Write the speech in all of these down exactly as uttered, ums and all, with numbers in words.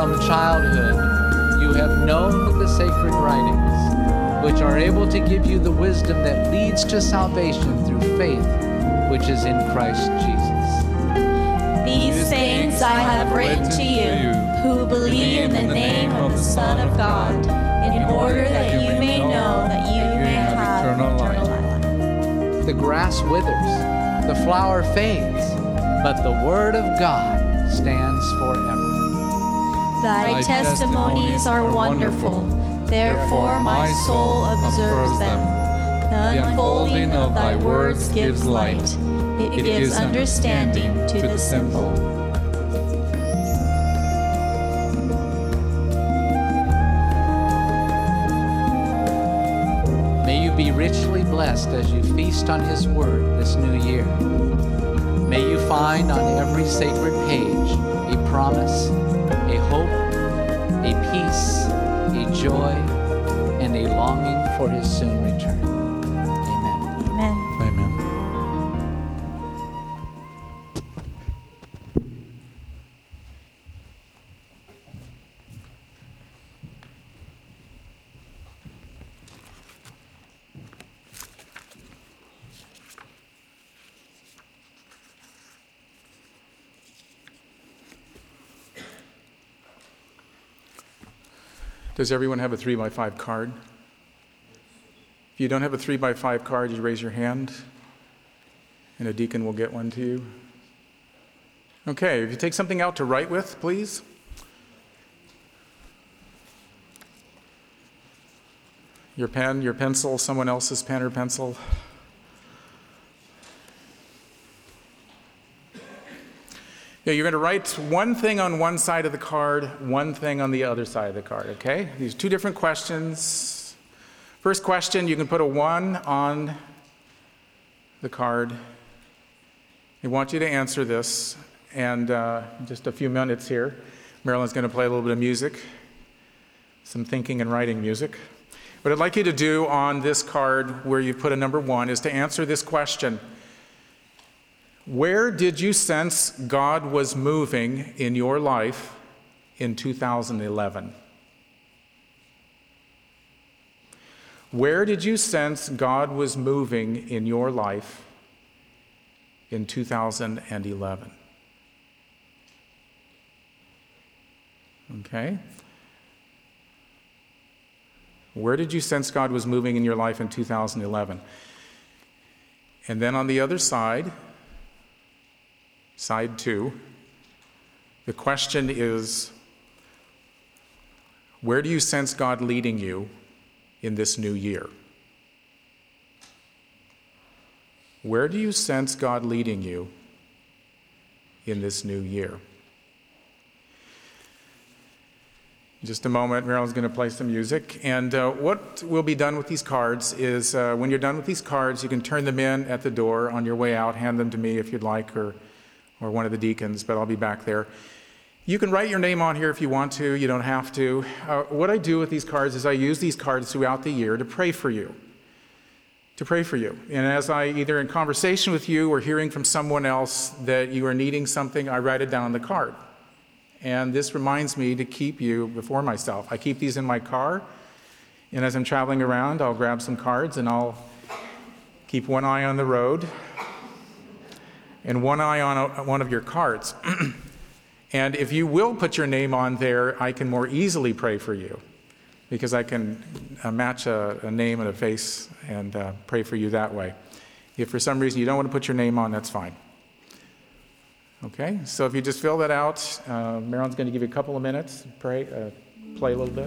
from childhood you have known the sacred writings, which are able to give you the wisdom that leads to salvation through faith, which is in Christ Jesus. These things I have written to you, who believe in the name of the Son of God, in order that you may know that you may have eternal life. The grass withers, the flower fades, but the word of God stands forever. Thy testimonies are wonderful, therefore my soul observes them. The unfolding of thy words gives light. It gives understanding to the simple. May you be richly blessed as you feast on His Word this new year. May you find on every sacred page a promise, a hope, a peace, a joy, and a longing for His soon return. Amen. Amen. Amen. Does everyone have a three by five card? If you don't have a three by five card, you raise your hand, and a deacon will get one to you. Okay, if you take something out to write with, please. Your pen, your pencil, someone else's pen or pencil. Yeah, you're going to write one thing on one side of the card, one thing on the other side of the card, okay? These two different questions. First question, you can put a one on the card. I want you to answer this, and uh, just a few minutes here, Marilyn's going to play a little bit of music, some thinking and writing music. What I'd like you to do on this card where you put a number one is to answer this question. Where did you sense God was moving in your life in two thousand eleven? Where did you sense God was moving in your life in two thousand eleven? Okay. Where did you sense God was moving in your life in two thousand eleven? And then on the other side, Side two, the question is, where do you sense God leading you in this new year? Where do you sense God leading you in this new year? In just a moment, Marilyn's going to play some music. And uh, what will be done with these cards is uh, when you're done with these cards, you can turn them in at the door on your way out, hand them to me if you'd like, or or one of the deacons, but I'll be back there. You can write your name on here if you want to. You don't have to. Uh, what I do with these cards is I use these cards throughout the year to pray for you, to pray for you. And as I, either in conversation with you or hearing from someone else that you are needing something, I write it down on the card. And this reminds me to keep you before myself. I keep these in my car, and as I'm traveling around, I'll grab some cards and I'll keep one eye on the road and one eye on a, one of your cards. And if you will put your name on there, I can more easily pray for you, because I can uh, match a, a name and a face and uh, pray for you that way. If for some reason you don't want to put your name on, that's fine. Okay, so if you just fill that out, uh, Marilyn's going to give you a couple of minutes, pray, uh, play a little bit.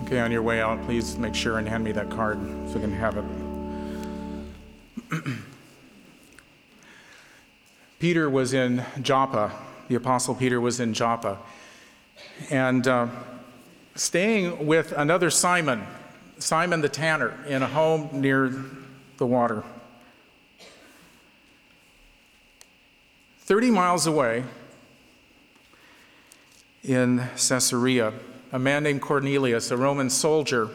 Okay, on your way out, please make sure and hand me that card so we can have it. Peter was in Joppa. The Apostle Peter was in Joppa. And uh, staying with another Simon, Simon the tanner, in a home near the water. thirty miles away in Caesarea, a man named Cornelius, a Roman soldier,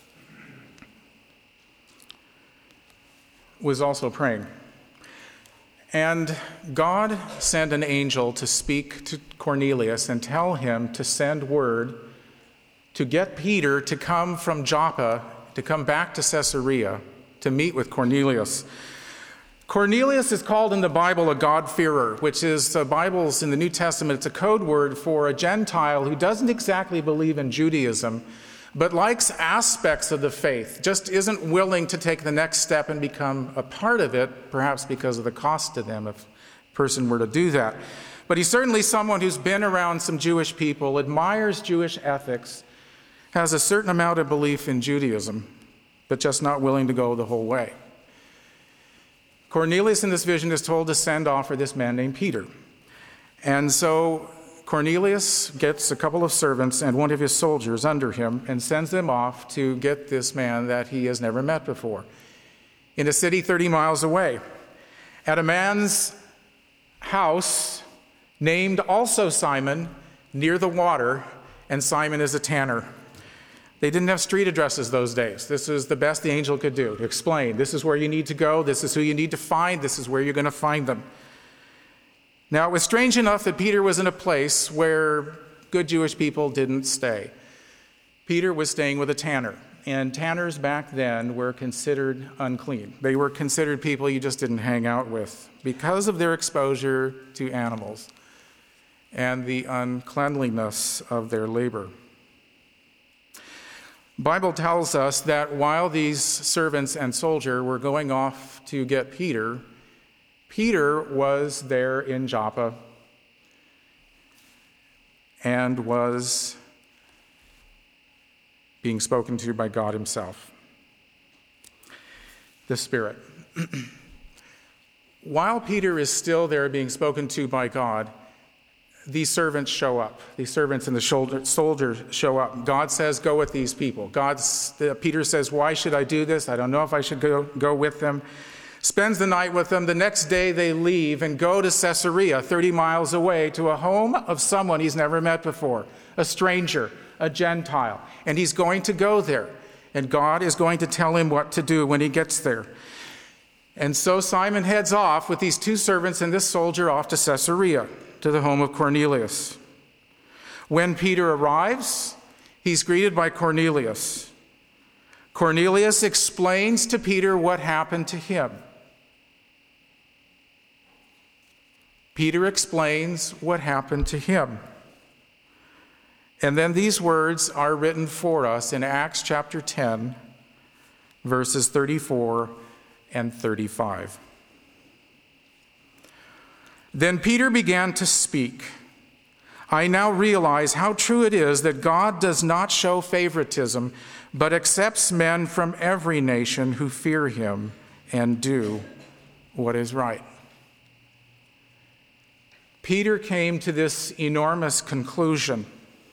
was also praying. And God sent an angel to speak to Cornelius and tell him to send word to get Peter to come from Joppa, to come back to Caesarea, to meet with Cornelius. Cornelius is called in the Bible a God-fearer, which is the Bible's in the New Testament. It's a code word for a Gentile who doesn't exactly believe in Judaism, but likes aspects of the faith, just isn't willing to take the next step and become a part of it, perhaps because of the cost to them if a person were to do that. But he's certainly someone who's been around some Jewish people, admires Jewish ethics, has a certain amount of belief in Judaism, but just not willing to go the whole way. Cornelius in this vision is told to send off for this man named Peter. And so Cornelius gets a couple of servants and one of his soldiers under him and sends them off to get this man that he has never met before in a city thirty miles away, at a man's house named also Simon, near the water, and Simon is a tanner. They didn't have street addresses those days. This is the best the angel could do, to explain. This is where you need to go. This is who you need to find. This is where you're going to find them. Now, it was strange enough that Peter was in a place where good Jewish people didn't stay. Peter was staying with a tanner, and tanners back then were considered unclean. They were considered people you just didn't hang out with because of their exposure to animals and the uncleanliness of their labor. The Bible tells us that while these servants and soldier were going off to get Peter, Peter was there in Joppa and was being spoken to by God himself, the Spirit. While Peter is still there being spoken to by God, these servants show up. These servants and the soldiers show up. God says, go with these people. God's, Peter says, why should I do this? I don't know if I should go, go with them. Spends the night with them. The next day they leave and go to Caesarea, thirty miles away, to a home of someone he's never met before, a stranger, a Gentile. And he's going to go there. And God is going to tell him what to do when he gets there. And so Simon heads off with these two servants and this soldier off to Caesarea, to the home of Cornelius. When Peter arrives, he's greeted by Cornelius. Cornelius explains to Peter what happened to him. Peter explains what happened to him. And then these words are written for us in Acts chapter ten, verses thirty-four and thirty-five. Then Peter began to speak. I now realize how true it is that God does not show favoritism, but accepts men from every nation who fear him and do what is right. Peter came to this enormous conclusion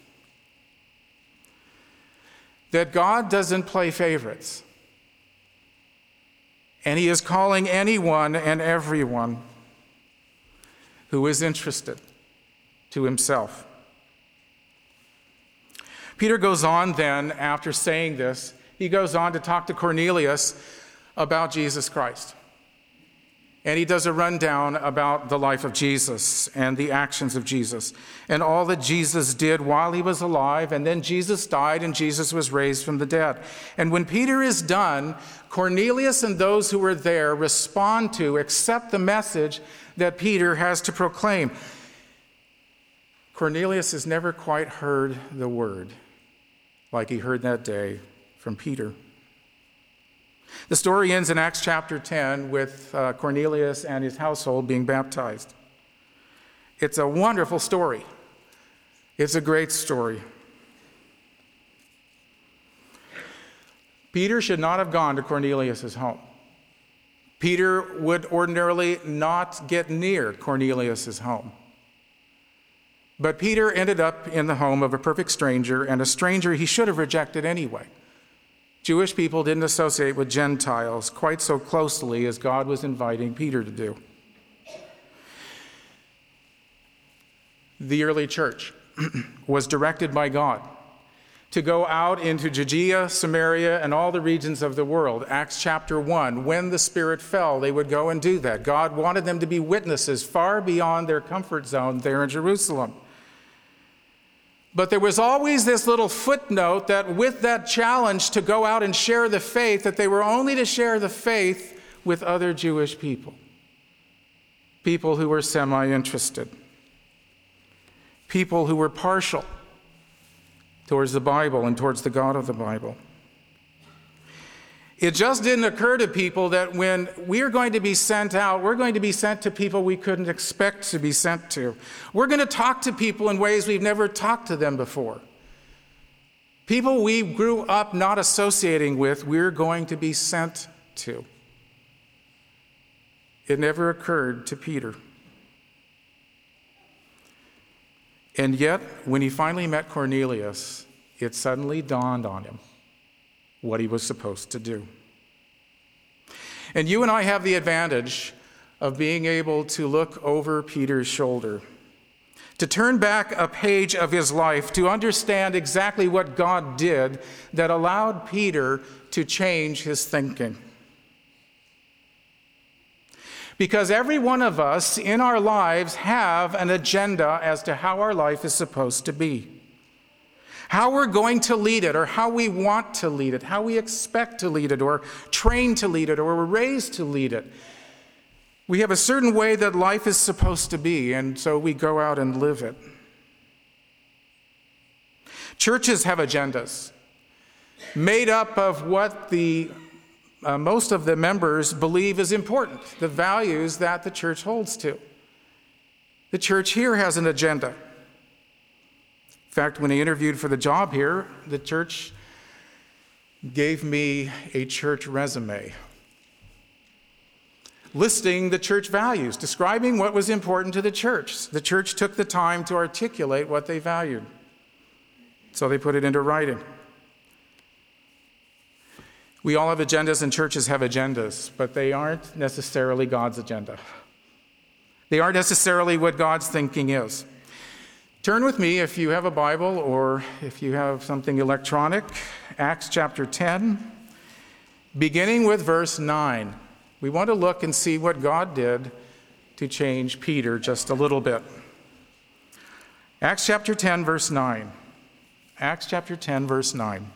that God doesn't play favorites, and he is calling anyone and everyone who is interested to himself. Peter goes on then, after saying this, he goes on to talk to Cornelius about Jesus Christ. And he does a rundown about the life of Jesus and the actions of Jesus and all that Jesus did while he was alive. And then Jesus died and Jesus was raised from the dead. And when Peter is done, Cornelius and those who were there respond to, accept the message that Peter has to proclaim. Cornelius has never quite heard the word like he heard that day from Peter. The story ends in Acts chapter ten with uh, Cornelius and his household being baptized. It's a wonderful story. It's a great story. Peter should not have gone to Cornelius' home. Peter would ordinarily not get near Cornelius' home. But Peter ended up in the home of a perfect stranger, and a stranger he should have rejected anyway. Jewish people didn't associate with Gentiles quite so closely as God was inviting Peter to do. The early church was directed by God to go out into Judea, Samaria, and all the regions of the world. Acts chapter one, when the Spirit fell, they would go and do that. God wanted them to be witnesses far beyond their comfort zone there in Jerusalem. But there was always this little footnote that with that challenge to go out and share the faith, that they were only to share the faith with other Jewish people, people who were semi-interested, people who were partial towards the Bible and towards the God of the Bible. It just didn't occur to people that when we're going to be sent out, we're going to be sent to people we couldn't expect to be sent to. We're going to talk to people in ways we've never talked to them before. People we grew up not associating with, we're going to be sent to. It never occurred to Peter. And yet, when he finally met Cornelius, it suddenly dawned on him what he was supposed to do. And you and I have the advantage of being able to look over Peter's shoulder, to turn back a page of his life, to understand exactly what God did that allowed Peter to change his thinking. Because every one of us in our lives have an agenda as to how our life is supposed to be. How we're going to lead it, or how we want to lead it, how we expect to lead it, or train to lead it, or we're raised to lead it. We have a certain way that life is supposed to be, and so we go out and live it. Churches have agendas made up of what the uh, most of the members believe is important, the values that the church holds to. The church here has an agenda. In fact, when I interviewed for the job here, the church gave me a church resume listing the church values, describing what was important to the church. The church took the time to articulate what they valued, so they put it into writing. We all have agendas, and churches have agendas, but they aren't necessarily God's agenda. They aren't necessarily what God's thinking is. Turn with me, if you have a Bible or if you have something electronic, Acts chapter ten, beginning with verse nine. We want to look and see what God did to change Peter just a little bit. Acts chapter ten, verse nine. Acts chapter ten, verse nine.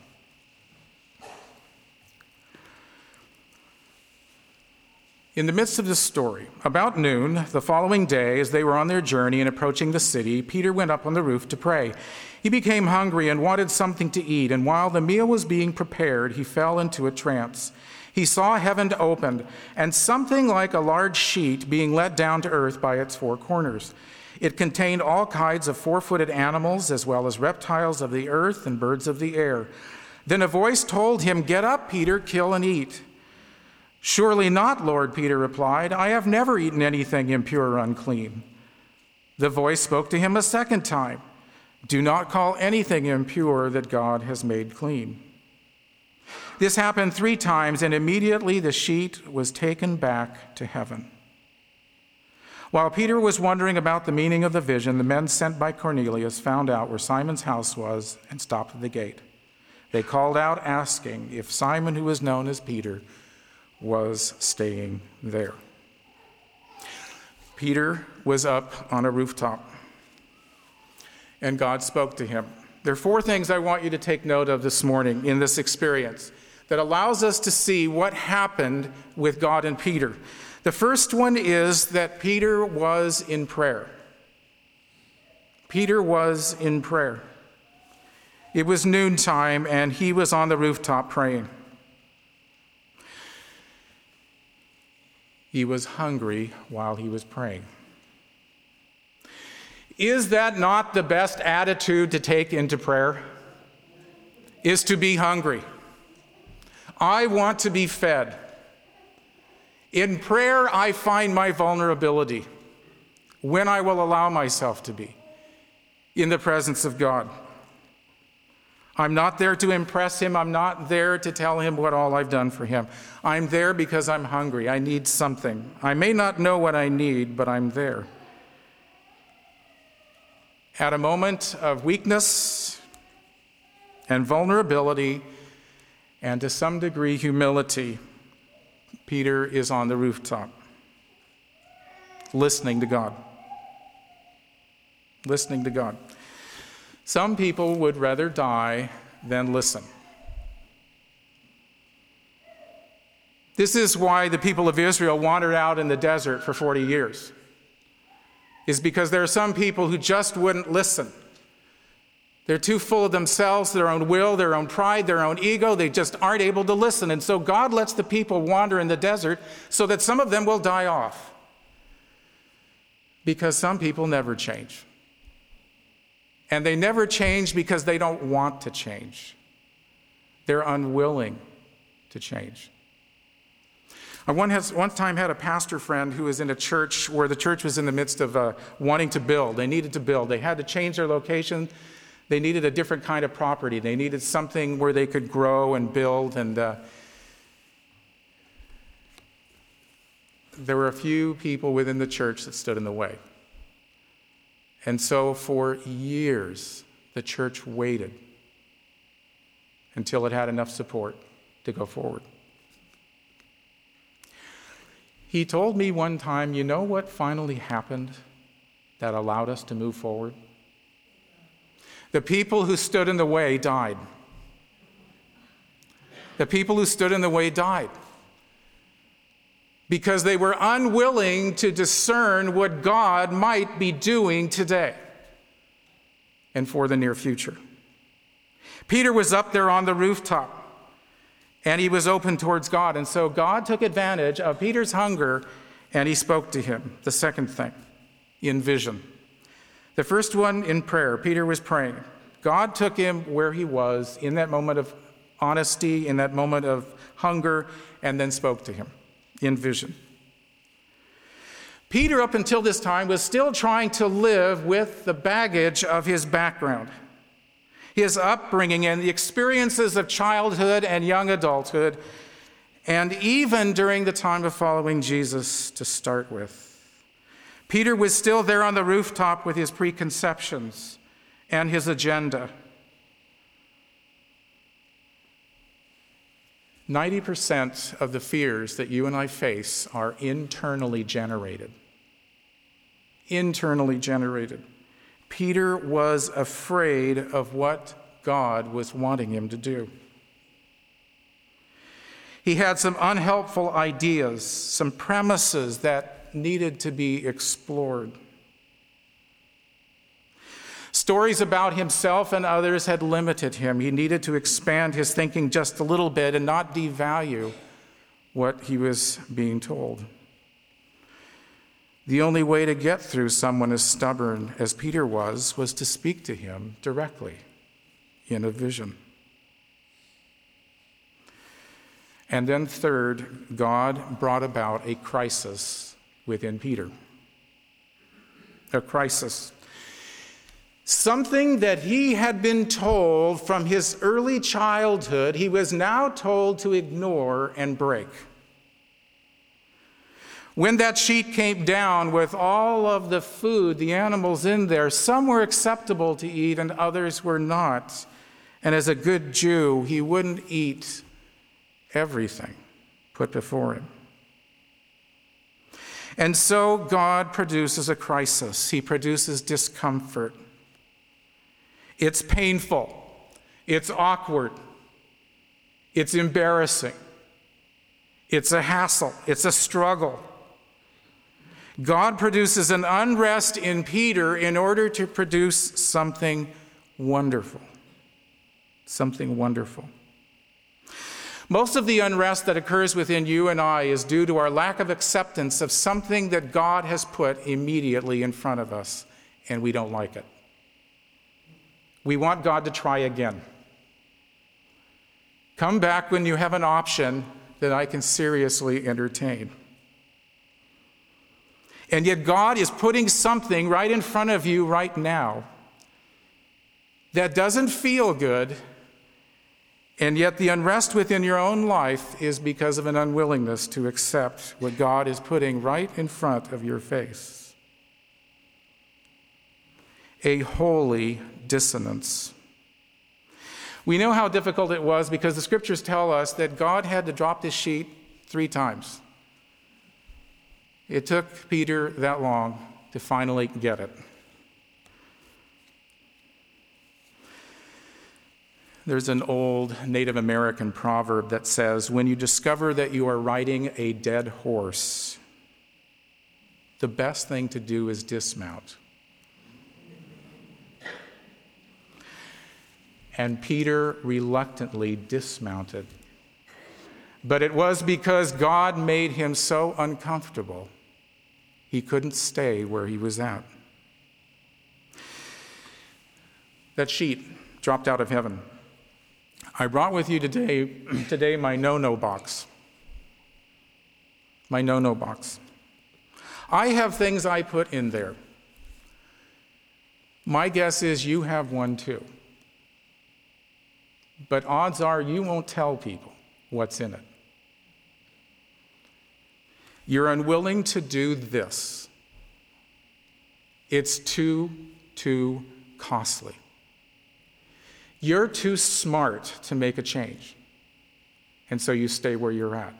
In the midst of this story, about noon, the following day, as they were on their journey and approaching the city, Peter went up on the roof to pray. He became hungry and wanted something to eat, and while the meal was being prepared, he fell into a trance. He saw heaven opened, and something like a large sheet being let down to earth by its four corners. It contained all kinds of four-footed animals, as well as reptiles of the earth and birds of the air. Then a voice told him, "Get up, Peter, kill and eat." "Surely not, Lord," Peter replied. "I have never eaten anything impure or unclean." The voice spoke to him a second time. "Do not call anything impure that God has made clean." This happened three times, and immediately the sheet was taken back to heaven. While Peter was wondering about the meaning of the vision, the men sent by Cornelius found out where Simon's house was and stopped at the gate. They called out, asking if Simon, who was known as Peter, was staying there. Peter was up on a rooftop, and God spoke to him. There are four things I want you to take note of this morning in this experience that allows us to see what happened with God and Peter. The first one is that Peter was in prayer. Peter was in prayer. It was noontime, and he was on the rooftop praying. He was hungry while he was praying. Is that not the best attitude to take into prayer? Is to be hungry. I want to be fed. In prayer, I find my vulnerability when I will allow myself to be in the presence of God. I'm not there to impress him. I'm not there to tell him what all I've done for him. I'm there because I'm hungry. I need something. I may not know what I need, but I'm there. At a moment of weakness and vulnerability, and to some degree humility, Peter is on the rooftop, listening to God. Listening to God. Some people would rather die than listen. This is why the people of Israel wandered out in the desert for forty years. Is because there are some people who just wouldn't listen. They're too full of themselves, their own will, their own pride, their own ego. They just aren't able to listen. And so God lets the people wander in the desert so that some of them will die off. Because some people never change. And they never change because they don't want to change. They're unwilling to change. I one, has, one time had a pastor friend who was in a church where the church was in the midst of uh, wanting to build. They needed to build. They had to change their location. They needed a different kind of property. They needed something where they could grow and build. And uh, there were a few people within the church that stood in the way. And so for years, the church waited until it had enough support to go forward. He told me one time, you know what finally happened that allowed us to move forward? The people who stood in the way died. The people who stood in the way died because they were unwilling to discern what God might be doing today and for the near future. Peter was up there on the rooftop, and he was open towards God. And so God took advantage of Peter's hunger, and he spoke to him. The second thing, in vision. The first one in prayer. Peter was praying. God took him where he was in that moment of honesty, in that moment of hunger, and then spoke to him in vision. Peter, up until this time, was still trying to live with the baggage of his background, his upbringing and the experiences of childhood and young adulthood, and even during the time of following Jesus to start with. Peter was still there on the rooftop with his preconceptions and his agenda. ninety percent of the fears that you and I face are internally generated. Internally generated. Peter was afraid of what God was wanting him to do. He had some unhelpful ideas, some premises that needed to be explored. Stories about himself and others had limited him. He needed to expand his thinking just a little bit and not devalue what he was being told. The only way to get through someone as stubborn as Peter was, was to speak to him directly in a vision. And then third, God brought about a crisis within Peter. A crisis. Something that he had been told from his early childhood, he was now told to ignore and break. When that sheet came down with all of the food, the animals in there, some were acceptable to eat and others were not. And as a good Jew, he wouldn't eat everything put before him. And so God produces a crisis. He produces discomfort. It's painful. It's awkward. It's embarrassing. It's a hassle. It's a struggle. God produces an unrest in Peter in order to produce something wonderful. Something wonderful. Most of the unrest that occurs within you and I is due to our lack of acceptance of something that God has put immediately in front of us, and we don't like it. We want God to try again. Come back when you have an option that I can seriously entertain. And yet God is putting something right in front of you right now that doesn't feel good, and yet the unrest within your own life is because of an unwillingness to accept what God is putting right in front of your face. A holy dissonance. We know how difficult it was because the scriptures tell us that God had to drop this sheet three times. It took Peter that long to finally get it. There's an old Native American proverb that says, when you discover that you are riding a dead horse, the best thing to do is dismount. And Peter reluctantly dismounted. But it was because God made him so uncomfortable, he couldn't stay where he was at. That sheet dropped out of heaven. I brought with you today, today my no-no box. My no-no box. I have things I put in there. My guess is you have one too. But odds are you won't tell people what's in it. You're unwilling to do this. It's too, too costly. You're too smart to make a change. And so you stay where you're at.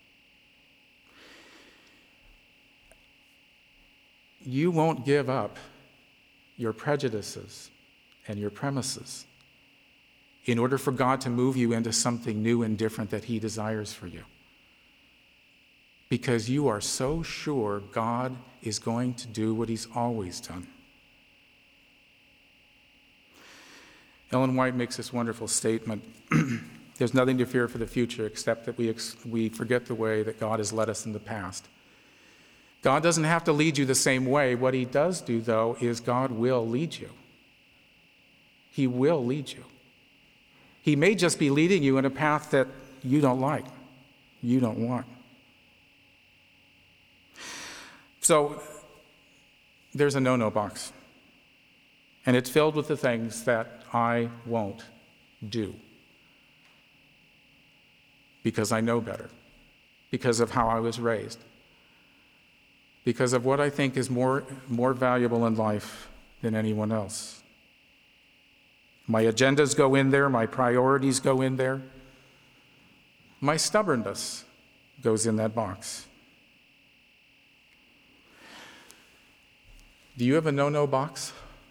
You won't give up your prejudices and your premises in order for God to move you into something new and different that he desires for you. Because you are so sure God is going to do what he's always done. Ellen White makes this wonderful statement. There's nothing to fear for the future except that we, ex- we forget the way that God has led us in the past. God doesn't have to lead you the same way. What he does do, though, is God will lead you. He will lead you. He may just be leading you in a path that you don't like, you don't want. So there's a no-no box, and it's filled with the things that I won't do because I know better, because of how I was raised, because of what I think is more, more valuable in life than anyone else. My agendas go in there, my priorities go in there, my stubbornness goes in that box. Do you have a no-no box?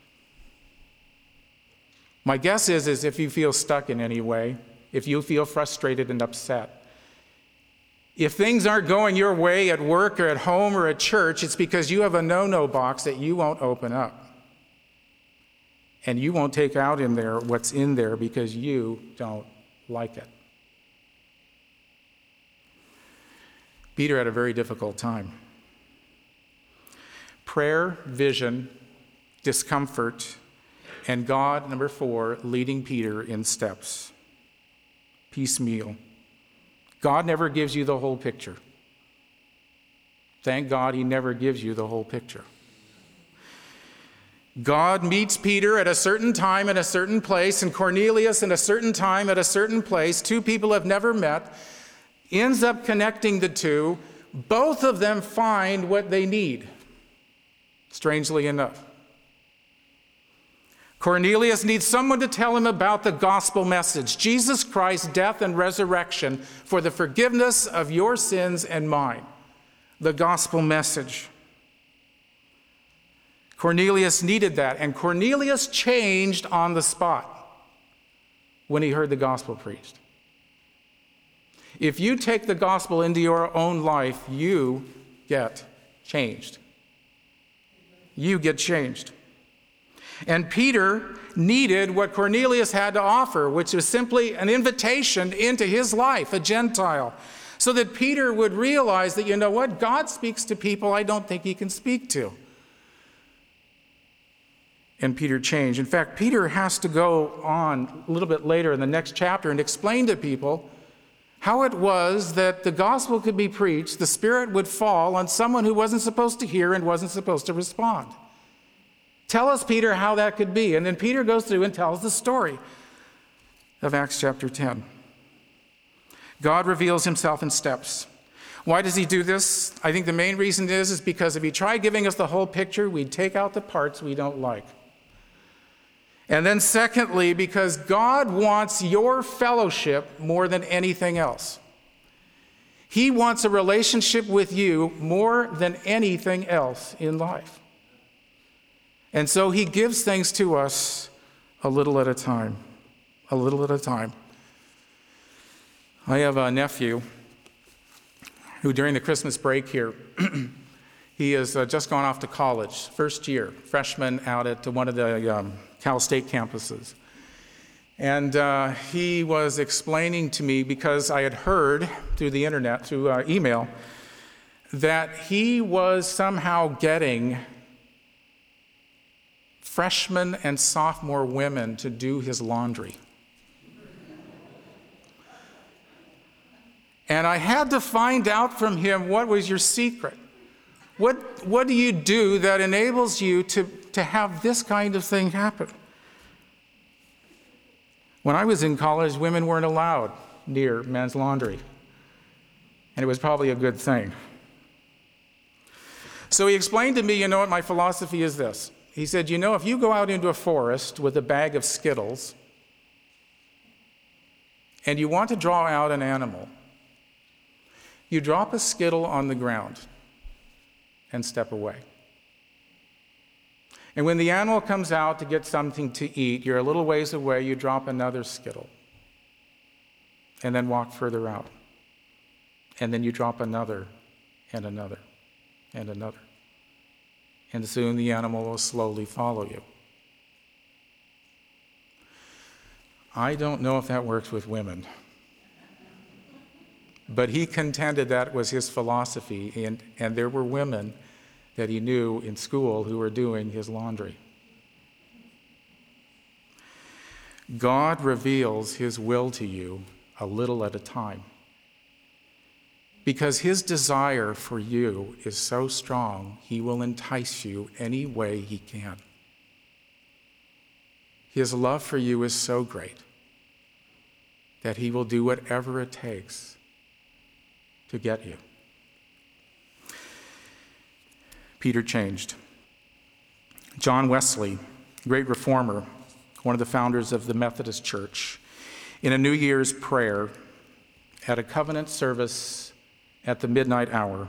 My guess is, is if you feel stuck in any way, if you feel frustrated and upset, if things aren't going your way at work or at home or at church, it's because you have a no-no box that you won't open up. And you won't take out in there what's in there because you don't like it. Peter had a very difficult time. Prayer, vision, discomfort, and God, number four, leading Peter in steps. Piecemeal. God never gives you the whole picture. Thank God he never gives you the whole picture. God meets Peter at a certain time in a certain place, and Cornelius in a certain time at a certain place. Two people have never met. Ends up connecting the two. Both of them find what they need, strangely enough. Cornelius needs someone to tell him about the gospel message, Jesus Christ's death and resurrection for the forgiveness of your sins and mine. The gospel message. Cornelius needed that, and Cornelius changed on the spot when he heard the gospel preached. If you take the gospel into your own life, you get changed. You get changed. And Peter needed what Cornelius had to offer, which was simply an invitation into his life, a Gentile, so that Peter would realize that, you know what, God speaks to people I don't think he can speak to. and Peter changed. In fact, Peter has to go on a little bit later in the next chapter and explain to people how it was that the gospel could be preached, the Spirit would fall on someone who wasn't supposed to hear and wasn't supposed to respond. Tell us, Peter, how that could be. And then Peter goes through and tells the story of Acts chapter ten. God reveals himself in steps. Why does he do this? I think the main reason is, is because if he tried giving us the whole picture, we'd take out the parts we don't like. And then secondly, because God wants your fellowship more than anything else. He wants a relationship with you more than anything else in life. And so he gives things to us a little at a time, a little at a time. I have a nephew who during the Christmas break here, he has uh, just gone off to college, first year, freshman out at one of the um, Cal State campuses. And uh, he was explaining to me, because I had heard through the internet, through uh, email, that he was somehow getting freshman and sophomore women to do his laundry. And I had to find out from him, what was your secret? What, what do you do that enables you to, to have this kind of thing happen? When I was in college, women weren't allowed near men's laundry. And it was probably a good thing. So he explained to me, you know what, my philosophy is this. He said, you know, if you go out into a forest with a bag of Skittles and you want to draw out an animal, you drop a Skittle on the ground and step away. And when the animal comes out to get something to eat, you're a little ways away, you drop another Skittle and then walk further out. And then you drop another and another and another. And soon the animal will slowly follow you. I don't know if that works with women. But he contended that was his philosophy, and, and there were women that he knew in school who were doing his laundry. God reveals his will to you a little at a time, because his desire for you is so strong, he will entice you any way he can. His love for you is so great that he will do whatever it takes to get you. Peter changed. John Wesley, great reformer, one of the founders of the Methodist Church, in a New Year's prayer at a covenant service at the midnight hour,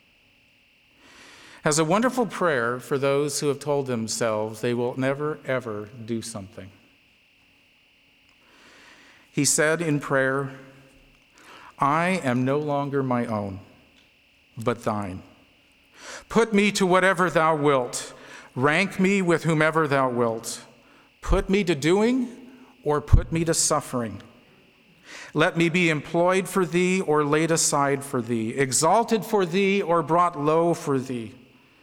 has a wonderful prayer for those who have told themselves they will never, ever do something. He said in prayer, I am no longer my own, but thine. Put me to whatever thou wilt. Rank me with whomever thou wilt. Put me to doing or put me to suffering. Let me be employed for thee or laid aside for thee, exalted for thee or brought low for thee.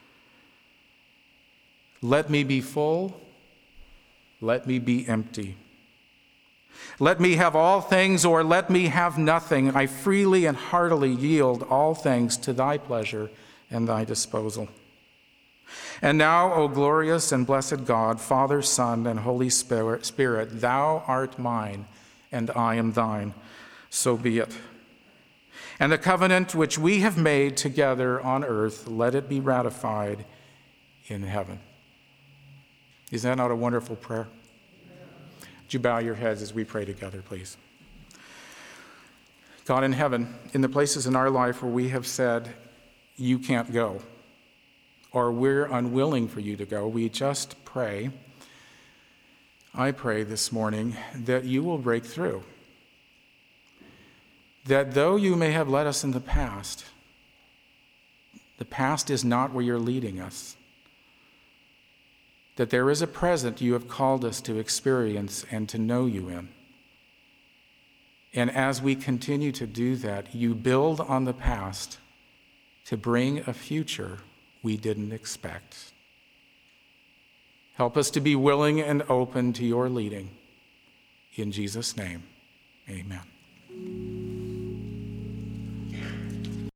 Let me be full, let me be empty. Let me have all things or let me have nothing. I freely and heartily yield all things to thy pleasure and thy disposal. And now, O glorious and blessed God, Father, Son, and Holy Spirit, Spirit, thou art mine, and I am thine. So be it. And the covenant which we have made together on earth, let it be ratified in heaven. Is that not a wonderful prayer? Would you bow your heads as we pray together, please? God in heaven, in the places in our life where we have said, you can't go, or we're unwilling for you to go, we just pray, I pray this morning that you will break through. That though you may have led us in the past, the past is not where you're leading us. That there is a present you have called us to experience and to know you in. And as we continue to do that, you build on the past to bring a future we didn't expect. Help us to be willing and open to your leading. In Jesus' name, amen.